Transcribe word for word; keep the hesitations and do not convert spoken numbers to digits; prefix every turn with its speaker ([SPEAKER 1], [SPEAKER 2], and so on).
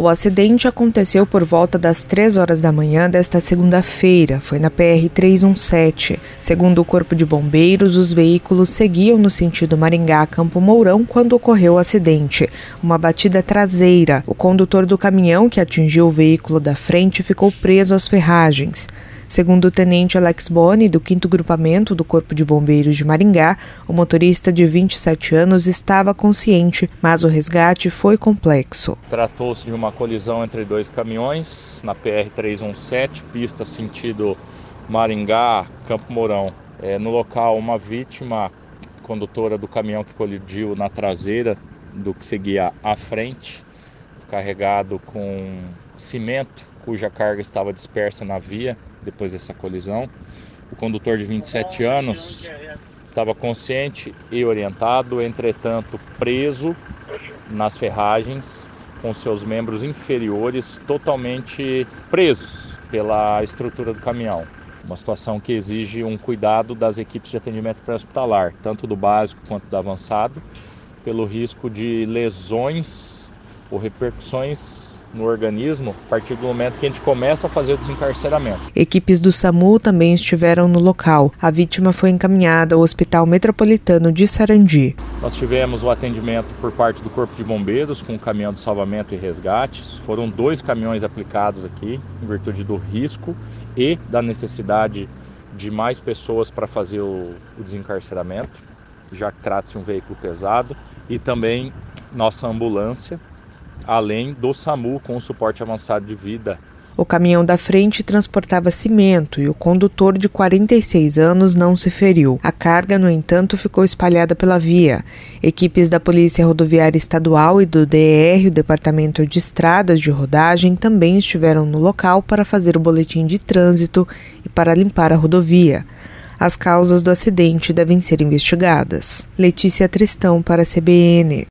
[SPEAKER 1] O acidente aconteceu por volta das três horas da manhã desta segunda-feira. Foi na P R trezentos e dezessete. Segundo o Corpo de Bombeiros, os veículos seguiam no sentido Maringá-Campo Mourão quando ocorreu o acidente. Uma batida traseira. O condutor do caminhão que atingiu o veículo da frente ficou preso às ferragens. Segundo o tenente Alex Boni, do quinto Grupamento do Corpo de Bombeiros de Maringá, o motorista de vinte e sete anos estava consciente, mas o resgate foi complexo.
[SPEAKER 2] Tratou-se de uma colisão entre dois caminhões na P R trezentos e dezessete, pista sentido Maringá-Campo Mourão. É, no local, uma vítima, condutora do caminhão que colidiu na traseira do que seguia à frente, carregado com cimento, cuja carga estava dispersa na via depois dessa colisão. O condutor de vinte e sete anos estava consciente e orientado, entretanto preso nas ferragens, com seus membros inferiores totalmente presos pela estrutura do caminhão. Uma situação que exige um cuidado das equipes de atendimento pré-hospitalar, tanto do básico quanto do avançado, pelo risco de lesões ou repercussões no organismo a partir do momento que a gente começa a fazer o desencarceramento.
[SPEAKER 1] Equipes do SAMU também estiveram no local. A vítima foi encaminhada ao Hospital Metropolitano de Sarandi.
[SPEAKER 2] Nós tivemos o atendimento por parte do Corpo de Bombeiros com o caminhão de salvamento e resgate. Foram dois caminhões aplicados aqui, em virtude do risco e da necessidade de mais pessoas para fazer o, o desencarceramento, já que trata-se de um veículo pesado, e também nossa ambulância, além do SAMU com o suporte avançado de vida.
[SPEAKER 1] O caminhão da frente transportava cimento e o condutor de quarenta e seis anos não se feriu. A carga, no entanto, ficou espalhada pela via. Equipes da Polícia Rodoviária Estadual e do D E R, o Departamento de Estradas de Rodagem, também estiveram no local para fazer o boletim de trânsito e para limpar a rodovia. As causas do acidente devem ser investigadas. Letícia Tristão para a C B N.